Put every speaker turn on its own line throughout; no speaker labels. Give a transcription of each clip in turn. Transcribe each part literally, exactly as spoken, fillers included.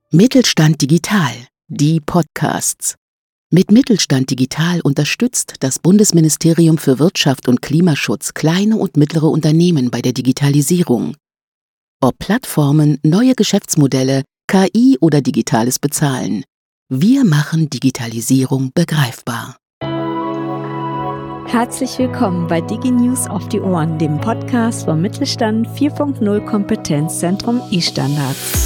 Mittelstand Digital, die Podcasts. Mit Mittelstand Digital unterstützt das Bundesministerium für Wirtschaft und Klimaschutz kleine und mittlere Unternehmen bei der Digitalisierung. Ob Plattformen, neue Geschäftsmodelle, K I oder digitales Bezahlen. Wir machen Digitalisierung begreifbar.
Herzlich willkommen bei DigiNews auf die Ohren, dem Podcast vom Mittelstand vier Punkt null Kompetenzzentrum E-Standards.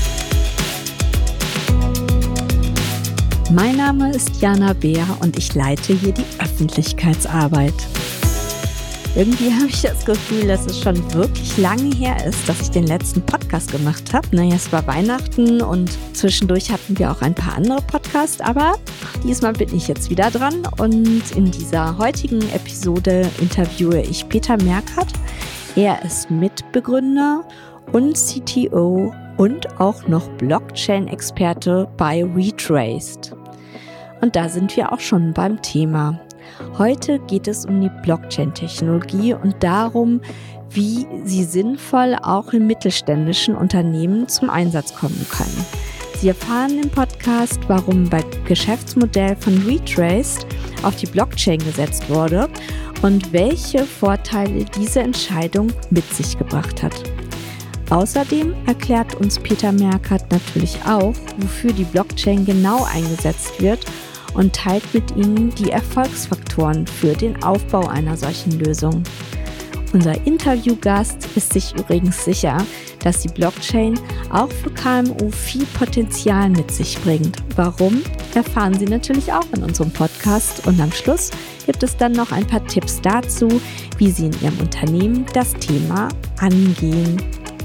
Mein Name ist Jana Beer und ich leite hier die Öffentlichkeitsarbeit. Irgendwie habe ich das Gefühl, dass es schon wirklich lange her ist, dass ich den letzten Podcast gemacht habe. Naja, es war Weihnachten und zwischendurch hatten wir auch ein paar andere Podcasts, aber diesmal bin ich jetzt wieder dran und in dieser heutigen Episode interviewe ich Peter Merkert. Er ist Mitbegründer und C T O und auch noch Blockchain-Experte bei Retraced. Und da sind wir auch schon beim Thema. Heute geht es um die Blockchain-Technologie und darum, wie sie sinnvoll auch in mittelständischen Unternehmen zum Einsatz kommen kann. Sie erfahren im Podcast, warum beim Geschäftsmodell von Retraced auf die Blockchain gesetzt wurde und welche Vorteile diese Entscheidung mit sich gebracht hat. Außerdem erklärt uns Peter Merkert natürlich auch, wofür die Blockchain genau eingesetzt wird und teilt mit Ihnen die Erfolgsfaktoren für den Aufbau einer solchen Lösung. Unser Interviewgast ist sich übrigens sicher, dass die Blockchain auch für K M U viel Potenzial mit sich bringt. Warum, erfahren Sie natürlich auch in unserem Podcast. Und am Schluss gibt es dann noch ein paar Tipps dazu, wie Sie in Ihrem Unternehmen das Thema angehen.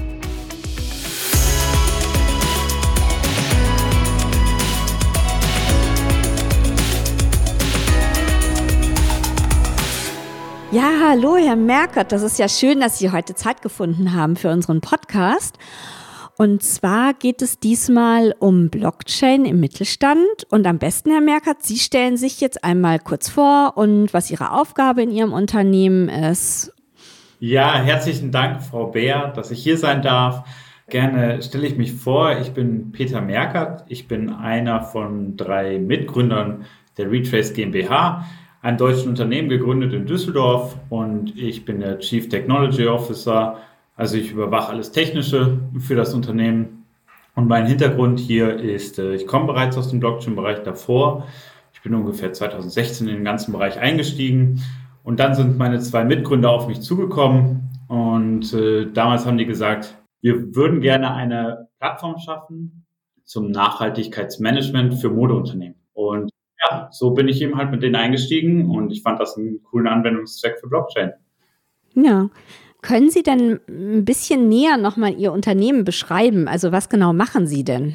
Ja, hallo Herr Merkert, das ist ja schön, dass Sie heute Zeit gefunden haben für unseren Podcast. Und zwar geht es diesmal um Blockchain im Mittelstand. Und am besten, Herr Merkert, Sie stellen sich jetzt einmal kurz vor und was Ihre Aufgabe in Ihrem Unternehmen ist.
Ja, herzlichen Dank, Frau Beer, dass ich hier sein darf. Gerne stelle ich mich vor, ich bin Peter Merkert. Ich bin einer von drei Mitgründern der Retraced GmbH. Ein deutsches Unternehmen gegründet in Düsseldorf und ich bin der Chief Technology Officer, also ich überwache alles Technische für das Unternehmen. Und mein Hintergrund hier ist, ich komme bereits aus dem Blockchain-Bereich davor. Ich bin ungefähr zweitausendsechzehn in den ganzen Bereich eingestiegen und dann sind meine zwei Mitgründer auf mich zugekommen und äh, damals haben die gesagt, wir würden gerne eine Plattform schaffen zum Nachhaltigkeitsmanagement für Modeunternehmen. Und ja, so bin ich eben halt mit denen eingestiegen und ich fand das einen coolen Anwendungszweck für Blockchain.
Ja, können Sie denn ein bisschen näher nochmal Ihr Unternehmen beschreiben? Also was genau machen Sie denn?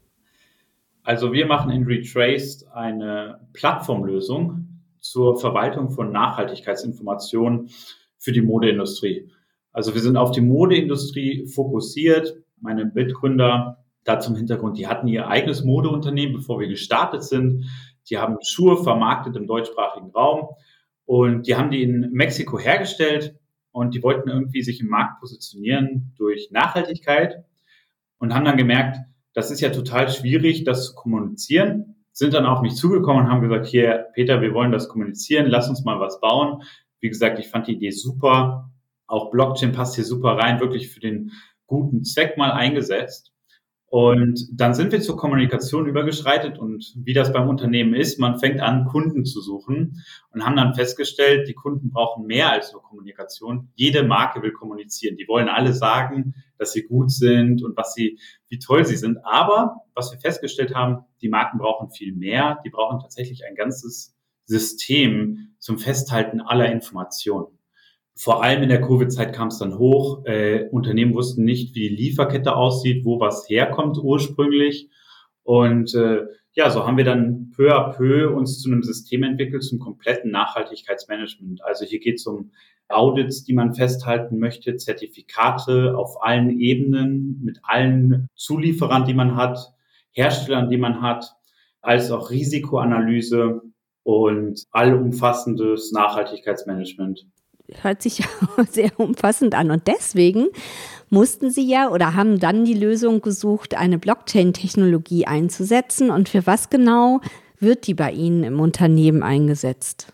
Also wir machen in Retraced eine Plattformlösung zur Verwaltung von Nachhaltigkeitsinformationen für die Modeindustrie. Also wir sind auf die Modeindustrie fokussiert. Meine Mitgründer, da zum Hintergrund, die hatten ihr eigenes Modeunternehmen, bevor wir gestartet sind. Die haben Schuhe vermarktet im deutschsprachigen Raum und die haben die in Mexiko hergestellt und die wollten irgendwie sich im Markt positionieren durch Nachhaltigkeit und haben dann gemerkt, das ist ja total schwierig, das zu kommunizieren, sind dann auf mich zugekommen und haben gesagt, hier Peter, wir wollen das kommunizieren, lass uns mal was bauen. Wie gesagt, ich fand die Idee super, auch Blockchain passt hier super rein, wirklich für den guten Zweck mal eingesetzt. Und dann sind wir zur Kommunikation übergeschreitet und wie das beim Unternehmen ist, man fängt an, Kunden zu suchen und haben dann festgestellt, die Kunden brauchen mehr als nur Kommunikation. Jede Marke will kommunizieren. Die wollen alle sagen, dass sie gut sind und was sie, wie toll sie sind. Aber was wir festgestellt haben, die Marken brauchen viel mehr. Die brauchen tatsächlich ein ganzes System zum Festhalten aller Informationen. Vor allem in der Covid-Zeit kam es dann hoch. Äh, Unternehmen wussten nicht, wie die Lieferkette aussieht, wo was herkommt ursprünglich. Und äh, ja, so haben wir dann peu à peu uns zu einem System entwickelt, zum kompletten Nachhaltigkeitsmanagement. Also hier geht es um Audits, die man festhalten möchte, Zertifikate auf allen Ebenen, mit allen Zulieferern, die man hat, Herstellern, die man hat, als auch Risikoanalyse und allumfassendes Nachhaltigkeitsmanagement.
Hört sich sehr umfassend an. Und deswegen mussten Sie ja oder haben dann die Lösung gesucht, eine Blockchain-Technologie einzusetzen. Und für was genau wird die bei Ihnen im Unternehmen eingesetzt?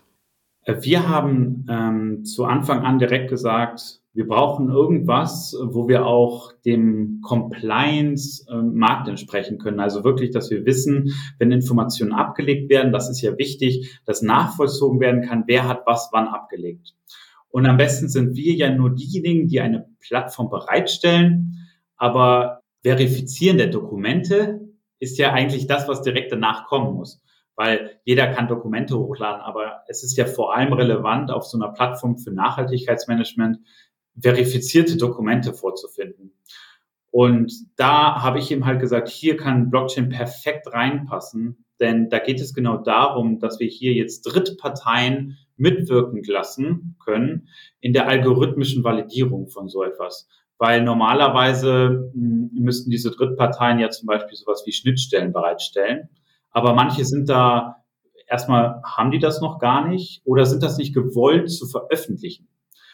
Wir haben ähm, zu Anfang an direkt gesagt, wir brauchen irgendwas, wo wir auch dem Compliance-Markt entsprechen können. Also wirklich, dass wir wissen, wenn Informationen abgelegt werden, das ist ja wichtig, dass nachvollzogen werden kann, wer hat was wann abgelegt. Und am besten sind wir ja nur diejenigen, die eine Plattform bereitstellen, aber Verifizieren der Dokumente ist ja eigentlich das, was direkt danach kommen muss. Weil jeder kann Dokumente hochladen, aber es ist ja vor allem relevant, auf so einer Plattform für Nachhaltigkeitsmanagement verifizierte Dokumente vorzufinden. Und da habe ich ihm halt gesagt, hier kann Blockchain perfekt reinpassen, denn da geht es genau darum, dass wir hier jetzt Drittparteien mitwirken lassen können in der algorithmischen Validierung von so etwas. Weil normalerweise mh, müssten diese Drittparteien ja zum Beispiel sowas wie Schnittstellen bereitstellen. Aber manche sind da, erstmal haben die das noch gar nicht oder sind das nicht gewollt zu veröffentlichen.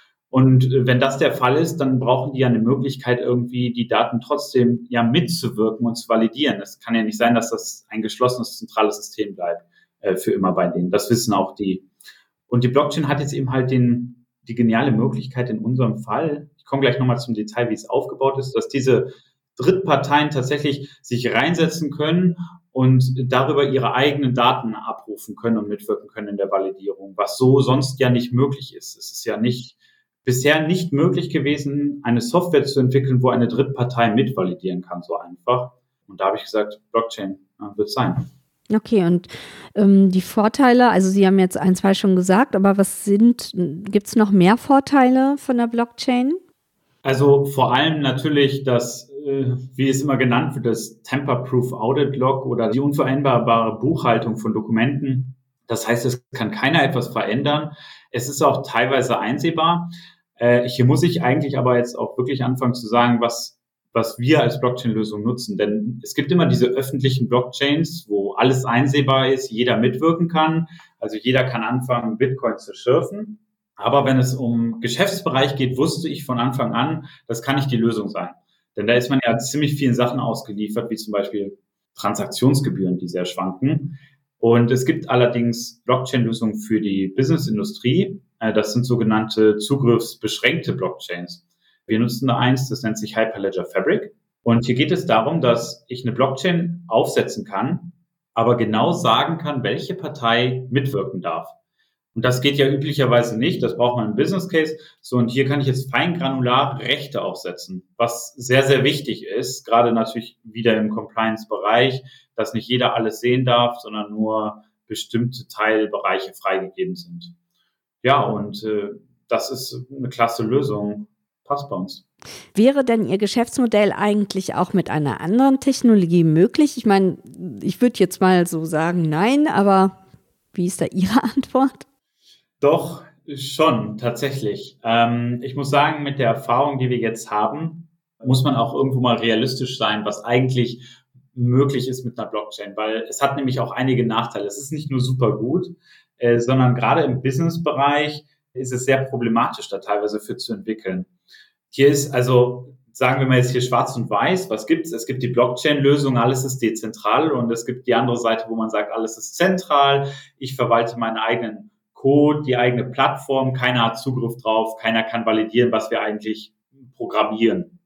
Und wenn das der Fall ist, dann brauchen die ja eine Möglichkeit, irgendwie die Daten trotzdem ja mitzuwirken und zu validieren. Es kann ja nicht sein, dass das ein geschlossenes zentrales System bleibt äh, für immer bei denen. Das wissen auch die. Und die Blockchain hat jetzt eben halt den, die geniale Möglichkeit in unserem Fall, ich komme gleich nochmal zum Detail, wie es aufgebaut ist, dass diese Drittparteien tatsächlich sich reinsetzen können und darüber ihre eigenen Daten abrufen können und mitwirken können in der Validierung, was so sonst ja nicht möglich ist. Es ist ja nicht bisher nicht möglich gewesen, eine Software zu entwickeln, wo eine Drittpartei mitvalidieren kann, so einfach. Und da habe ich gesagt, Blockchain äh, wird sein.
Okay, und ähm, die Vorteile, also Sie haben jetzt ein, zwei schon gesagt, aber was sind, gibt es noch mehr Vorteile von der Blockchain?
Also vor allem natürlich das, äh, wie es immer genannt wird, das Tamper-Proof Audit Log oder die unveränderbare Buchhaltung von Dokumenten. Das heißt, es kann keiner etwas verändern. Es ist auch teilweise einsehbar. Äh, hier muss ich eigentlich aber jetzt auch wirklich anfangen zu sagen, was, was wir als Blockchain-Lösung nutzen. Denn es gibt immer diese öffentlichen Blockchains, wo alles einsehbar ist, jeder mitwirken kann. Also jeder kann anfangen, Bitcoin zu schürfen. Aber wenn es um Geschäftsbereich geht, wusste ich von Anfang an, das kann nicht die Lösung sein. Denn da ist man ja ziemlich vielen Sachen ausgeliefert, wie zum Beispiel Transaktionsgebühren, die sehr schwanken. Und es gibt allerdings Blockchain-Lösungen für die Business-Industrie. Das sind sogenannte zugriffsbeschränkte Blockchains. Wir nutzen da eins, das nennt sich Hyperledger Fabric. Und hier geht es darum, dass ich eine Blockchain aufsetzen kann, aber genau sagen kann, welche Partei mitwirken darf. Und das geht ja üblicherweise nicht. Das braucht man im Business Case. So, und hier kann ich jetzt feingranular Rechte aufsetzen, was sehr, sehr wichtig ist. Gerade natürlich wieder im Compliance-Bereich, dass nicht jeder alles sehen darf, sondern nur bestimmte Teilbereiche freigegeben sind. Ja, und äh, das ist eine klasse Lösung. Passt bei uns.
Wäre denn Ihr Geschäftsmodell eigentlich auch mit einer anderen Technologie möglich? Ich meine, ich würde jetzt mal so sagen, nein, aber wie ist da Ihre Antwort?
Doch, schon, tatsächlich. Ähm, ich muss sagen, mit der Erfahrung, die wir jetzt haben, muss man auch irgendwo mal realistisch sein, was eigentlich möglich ist mit einer Blockchain, weil es hat nämlich auch einige Nachteile. Es ist nicht nur super gut, äh, sondern gerade im Business-Bereich ist es sehr problematisch, da teilweise für zu entwickeln. Hier ist also, sagen wir mal jetzt hier schwarz und weiß, was gibt's? Es gibt die Blockchain-Lösung, alles ist dezentral, und es gibt die andere Seite, wo man sagt, alles ist zentral, ich verwalte meinen eigenen Code, die eigene Plattform, keiner hat Zugriff drauf, keiner kann validieren, was wir eigentlich programmieren.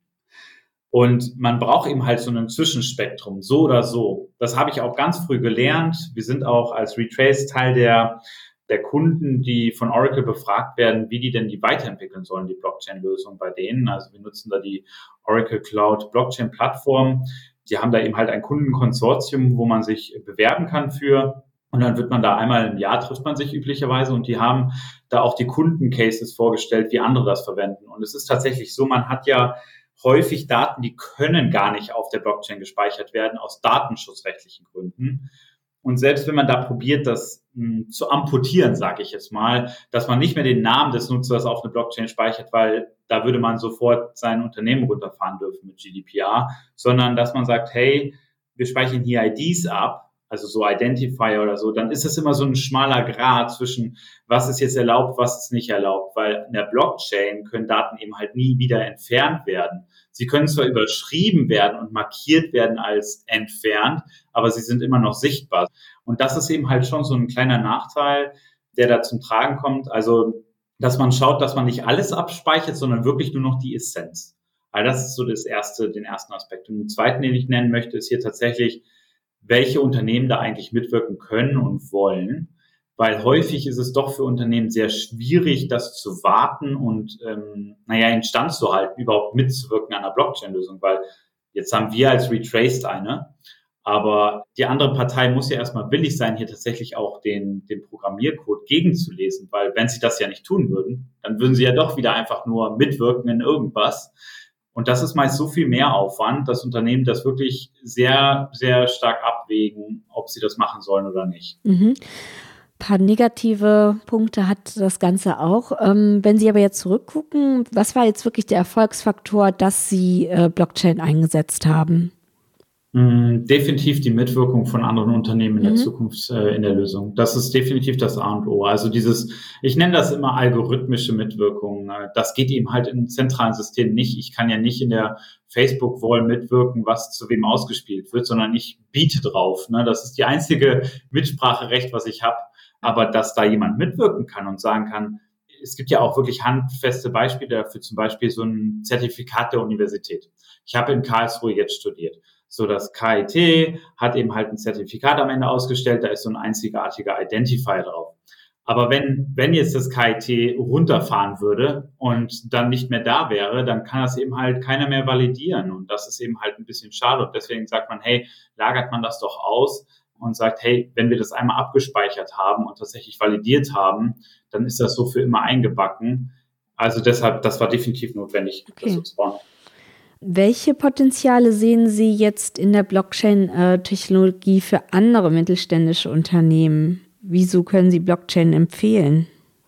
Und man braucht eben halt so ein Zwischenspektrum, so oder so. Das habe ich auch ganz früh gelernt. Wir sind auch als Retrace Teil der, der Kunden, die von Oracle befragt werden, wie die denn die weiterentwickeln sollen, die Blockchain-Lösung bei denen. Also wir nutzen da die Oracle Cloud Blockchain-Plattform. Die haben da eben halt ein Kundenkonsortium, wo man sich bewerben kann für. Und dann wird man da einmal im Jahr, trifft man sich üblicherweise, und die haben da auch die Kundencases vorgestellt, wie andere das verwenden. Und es ist tatsächlich so, man hat ja häufig Daten, die können gar nicht auf der Blockchain gespeichert werden, aus datenschutzrechtlichen Gründen. Und selbst wenn man da probiert, das mh, zu amputieren, sage ich jetzt mal, dass man nicht mehr den Namen des Nutzers auf eine Blockchain speichert, weil da würde man sofort sein Unternehmen runterfahren dürfen mit G D P R, sondern dass man sagt, hey, wir speichern hier I Ds ab, also so Identifier oder so, dann ist es immer so ein schmaler Grat zwischen, was ist jetzt erlaubt, was ist nicht erlaubt, weil in der Blockchain können Daten eben halt nie wieder entfernt werden. Sie können zwar überschrieben werden und markiert werden als entfernt, aber sie sind immer noch sichtbar. Und das ist eben halt schon so ein kleiner Nachteil, der da zum Tragen kommt. Also, dass man schaut, dass man nicht alles abspeichert, sondern wirklich nur noch die Essenz. Also das ist so das erste, den ersten Aspekt. Und den zweiten, den ich nennen möchte, ist hier tatsächlich, welche Unternehmen da eigentlich mitwirken können und wollen. Weil häufig ist es doch für Unternehmen sehr schwierig, das zu warten und, ähm, naja, instand zu halten, überhaupt mitzuwirken an einer Blockchain-Lösung. Weil jetzt haben wir als Retraced eine, aber die andere Partei muss ja erstmal willig sein, hier tatsächlich auch den, den Programmiercode gegenzulesen. Weil wenn sie das ja nicht tun würden, dann würden sie ja doch wieder einfach nur mitwirken in irgendwas. Und das ist meist so viel mehr Aufwand, dass Unternehmen das wirklich sehr, sehr stark abwägen, ob sie das machen sollen oder nicht.
Mhm. Ein paar negative Punkte hat das Ganze auch. Ähm, wenn Sie aber jetzt zurückgucken, was war jetzt wirklich der Erfolgsfaktor, dass Sie äh, Blockchain eingesetzt haben?
Definitiv die Mitwirkung von anderen Unternehmen in der
Mhm.
Zukunft äh, in der Lösung. Das ist definitiv das A und O. Also dieses, ich nenne das immer algorithmische Mitwirkung. Das geht eben halt in zentralen Systemen nicht. Ich kann ja nicht in der Facebook-Wall mitwirken, was zu wem ausgespielt wird, sondern ich biete drauf. Das ist die einzige Mitspracherecht, was ich habe. Aber dass da jemand mitwirken kann und sagen kann, es gibt ja auch wirklich handfeste Beispiele dafür, zum Beispiel so ein Zertifikat der Universität. Ich habe in Karlsruhe jetzt studiert. So, das K I T hat eben halt ein Zertifikat am Ende ausgestellt, da ist so ein einzigartiger Identifier drauf. Aber wenn, wenn jetzt das K I T runterfahren würde und dann nicht mehr da wäre, dann kann das eben halt keiner mehr validieren. Und das ist eben halt ein bisschen schade. Und deswegen sagt man, hey, lagert man das doch aus und sagt, hey, wenn wir das einmal abgespeichert haben und tatsächlich validiert haben, dann ist das so für immer eingebacken. Also deshalb, das war definitiv notwendig,
Okay.
das so zu bauen.
Welche Potenziale sehen Sie jetzt in der Blockchain-Technologie für andere mittelständische Unternehmen? Wieso können Sie Blockchain empfehlen?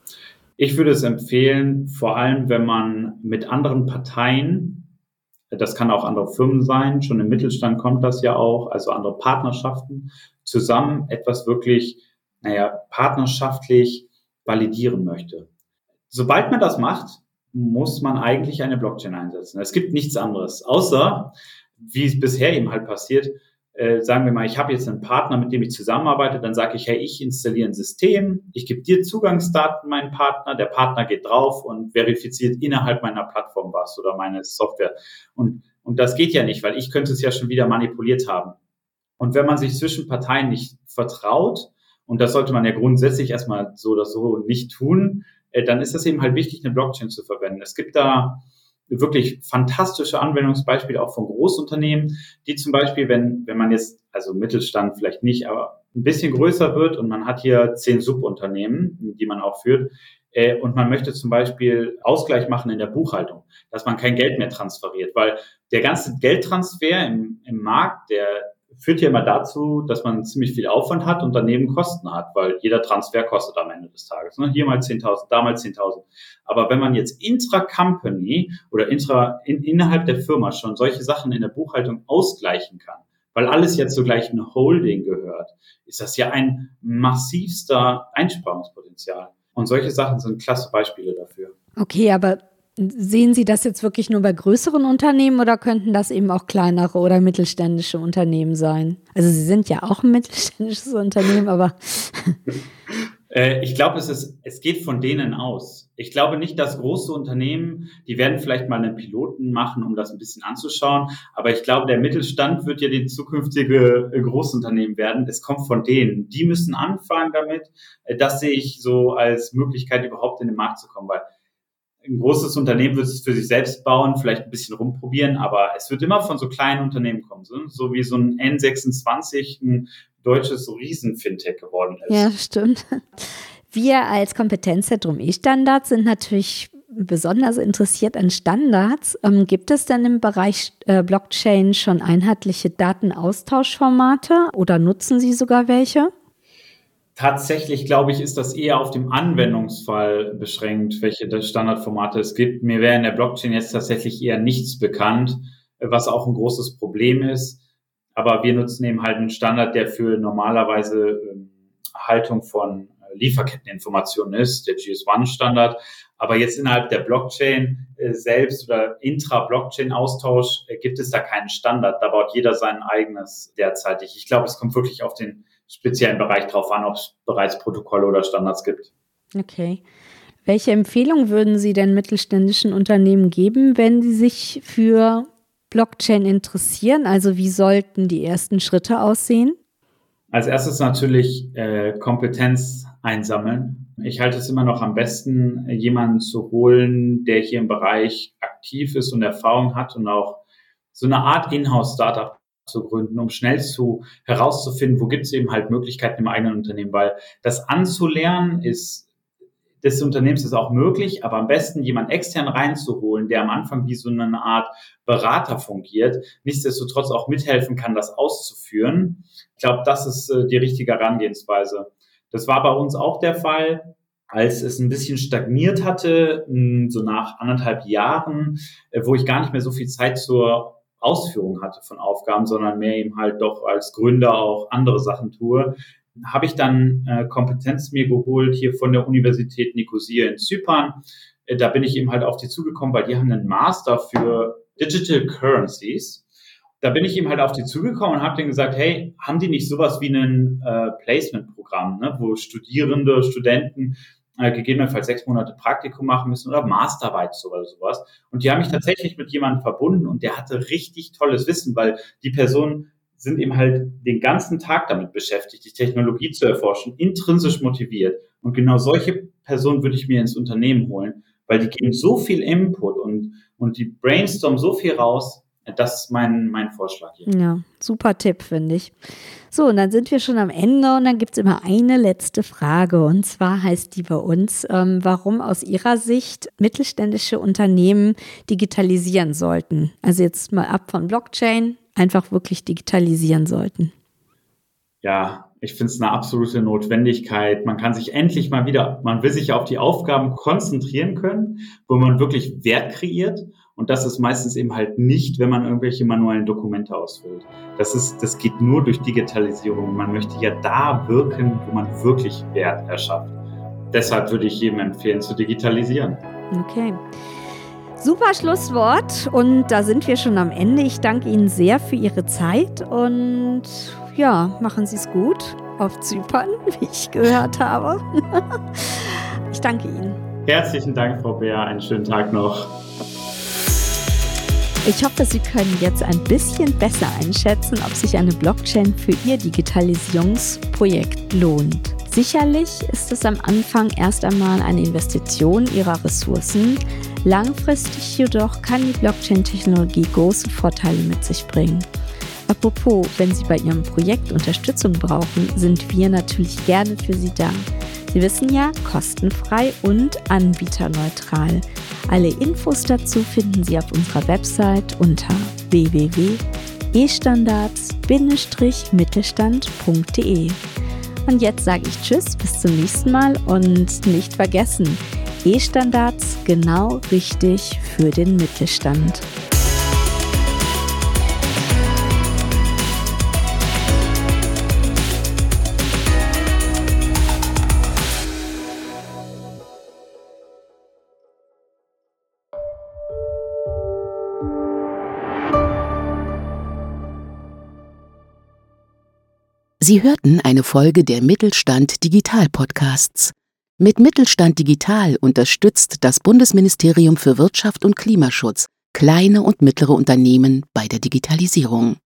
Ich würde es empfehlen, vor allem, wenn man mit anderen Parteien, das kann auch andere Firmen sein, schon im Mittelstand kommt das ja auch, also andere Partnerschaften, zusammen etwas wirklich, naja, partnerschaftlich validieren möchte. Sobald man das macht, muss man eigentlich eine Blockchain einsetzen. Es gibt nichts anderes, außer, wie es bisher eben halt passiert, äh, sagen wir mal, ich habe jetzt einen Partner, mit dem ich zusammenarbeite, dann sage ich, hey, ich installiere ein System, ich gebe dir Zugangsdaten, meinen Partner, der Partner geht drauf und verifiziert innerhalb meiner Plattform was oder meine Software. Und, und das geht ja nicht, weil ich könnte es ja schon wieder manipuliert haben. Und wenn man sich zwischen Parteien nicht vertraut, und das sollte man ja grundsätzlich erstmal so oder so nicht tun, dann ist es eben halt wichtig, eine Blockchain zu verwenden. Es gibt da wirklich fantastische Anwendungsbeispiele auch von Großunternehmen, die zum Beispiel, wenn, wenn man jetzt, also Mittelstand vielleicht nicht, aber ein bisschen größer wird und man hat hier zehn Subunternehmen, die man auch führt, äh, und man möchte zum Beispiel Ausgleich machen in der Buchhaltung, dass man kein Geld mehr transferiert, weil der ganze Geldtransfer im, im Markt, der führt ja immer dazu, dass man ziemlich viel Aufwand hat und daneben Kosten hat, weil jeder Transfer kostet am Ende des Tages. Ne? Hier mal zehntausend, da mal zehntausend. Aber wenn man jetzt intra-Company oder intra, in, innerhalb der Firma schon solche Sachen in der Buchhaltung ausgleichen kann, weil alles jetzt zur gleichen Holding gehört, ist das ja ein massivster Einsparungspotenzial. Und solche Sachen sind klasse Beispiele dafür.
Okay, aber sehen Sie das jetzt wirklich nur bei größeren Unternehmen oder könnten das eben auch kleinere oder mittelständische Unternehmen sein? Also Sie sind ja auch ein mittelständisches Unternehmen, aber
äh, ich glaube, es ist, es geht von denen aus. Ich glaube nicht, dass große Unternehmen, die werden vielleicht mal einen Piloten machen, um das ein bisschen anzuschauen. Aber ich glaube, der Mittelstand wird ja die zukünftige äh, Großunternehmen werden. Es kommt von denen. Die müssen anfangen damit. Äh, das sehe ich so als Möglichkeit, überhaupt in den Markt zu kommen, weil ein großes Unternehmen wird es für sich selbst bauen, vielleicht ein bisschen rumprobieren, aber es wird immer von so kleinen Unternehmen kommen, so, so wie so ein N sechsundzwanzig ein deutsches Riesen-Fintech geworden ist.
ja, stimmt. Wir als Kompetenzzentrum E-Standards sind natürlich besonders interessiert an Standards. Ähm, gibt es denn im Bereich äh, Blockchain schon einheitliche Datenaustauschformate oder nutzen Sie sogar welche?
Tatsächlich, glaube ich, ist das eher auf dem Anwendungsfall beschränkt, welche Standardformate es gibt. Mir wäre in der Blockchain jetzt tatsächlich eher nichts bekannt, was auch ein großes Problem ist. Aber wir nutzen eben halt einen Standard, der für normalerweise ähm, Haltung von äh, Lieferketteninformationen ist, der G S eins Standard. Aber jetzt innerhalb der Blockchain äh, selbst oder Intra-Blockchain-Austausch äh, gibt es da keinen Standard. Da baut jeder sein eigenes derzeitig. Ich glaube, es kommt wirklich auf den speziellen Bereich drauf an, ob es bereits Protokolle oder Standards gibt.
Okay. Welche Empfehlung würden Sie denn mittelständischen Unternehmen geben, wenn sie sich für Blockchain interessieren? Also wie sollten die ersten Schritte aussehen?
Als erstes natürlich äh, Kompetenz einsammeln. Ich halte es immer noch am besten, jemanden zu holen, der hier im Bereich aktiv ist und Erfahrung hat und auch so eine Art Inhouse-Startup zu gründen, um schnell zu herauszufinden, wo gibt es eben halt Möglichkeiten im eigenen Unternehmen, weil das anzulernen ist des Unternehmens ist auch möglich, aber am besten jemanden extern reinzuholen, der am Anfang wie so eine Art Berater fungiert, nichtsdestotrotz auch mithelfen kann, das auszuführen. Ich glaube, das ist äh, die richtige Herangehensweise. Das war bei uns auch der Fall, als es ein bisschen stagniert hatte, mh, so nach anderthalb Jahren, äh, wo ich gar nicht mehr so viel Zeit zur Ausführung hatte von Aufgaben, sondern mehr eben halt doch als Gründer auch andere Sachen tue, habe ich dann äh, Kompetenz mir geholt hier von der Universität Nikosia in Zypern. Äh, da bin ich eben halt auf die zugekommen, weil die haben einen Master für Digital Currencies. Da bin ich eben halt auf die zugekommen und habe denen gesagt, hey, haben die nicht sowas wie ein äh, Placement-Programm, ne, wo Studierende, Studenten äh, gegebenenfalls sechs Monate Praktikum machen müssen oder Masterarbeit oder sowas. Und die haben mich tatsächlich mit jemandem verbunden und der hatte richtig tolles Wissen, weil die Person sind eben halt den ganzen Tag damit beschäftigt, die Technologie zu erforschen, intrinsisch motiviert. Und genau solche Personen würde ich mir ins Unternehmen holen, weil die geben so viel Input und, und die brainstormen so viel raus. Das ist mein, mein Vorschlag hier.
Ja, super Tipp, finde ich. So, und dann sind wir schon am Ende und dann gibt es immer eine letzte Frage. Und zwar heißt die bei uns, ähm, warum aus Ihrer Sicht mittelständische Unternehmen digitalisieren sollten. Also jetzt mal ab von Blockchain, einfach wirklich digitalisieren sollten.
Ja, ich finde es eine absolute Notwendigkeit. Man kann sich endlich mal wieder, man will sich auf die Aufgaben konzentrieren können, wo man wirklich Wert kreiert. Und das ist meistens eben halt nicht, wenn man irgendwelche manuellen Dokumente ausfüllt. Das ist, das geht nur durch Digitalisierung. Man möchte ja da wirken, wo man wirklich Wert erschafft. Deshalb würde ich jedem empfehlen, zu digitalisieren.
Okay. Super Schlusswort und da sind wir schon am Ende. Ich danke Ihnen sehr für Ihre Zeit und ja, machen Sie es gut auf Zypern, wie ich gehört habe. Ich danke Ihnen.
Herzlichen Dank, Frau Beer. Einen schönen Tag noch.
Ich hoffe, Sie können jetzt ein bisschen besser einschätzen, ob sich eine Blockchain für Ihr Digitalisierungsprojekt lohnt. Sicherlich ist es am Anfang erst einmal eine Investition Ihrer Ressourcen. Langfristig jedoch kann die Blockchain-Technologie große Vorteile mit sich bringen. Apropos, wenn Sie bei Ihrem Projekt Unterstützung brauchen, sind wir natürlich gerne für Sie da. Sie wissen ja, kostenfrei und anbieterneutral. Alle Infos dazu finden Sie auf unserer Website unter w w w punkt e standards Bindestrich mittelstand punkt de. Und jetzt sage ich Tschüss, bis zum nächsten Mal und nicht vergessen, E-Standards genau richtig für den Mittelstand.
Sie hörten eine Folge der Mittelstand Digital Podcasts. Mit Mittelstand Digital unterstützt das Bundesministerium für Wirtschaft und Klimaschutz kleine und mittlere Unternehmen bei der Digitalisierung.